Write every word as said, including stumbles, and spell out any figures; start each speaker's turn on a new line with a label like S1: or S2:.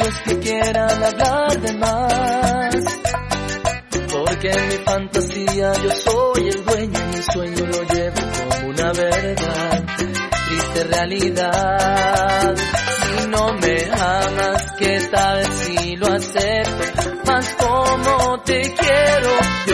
S1: los que quieran hablar de más, porque en mi fantasía yo soy el dueño y mi sueño lo llevo como una verdad. Triste realidad, si no me amas, ¿qué tal si lo acepto? Más como te quiero,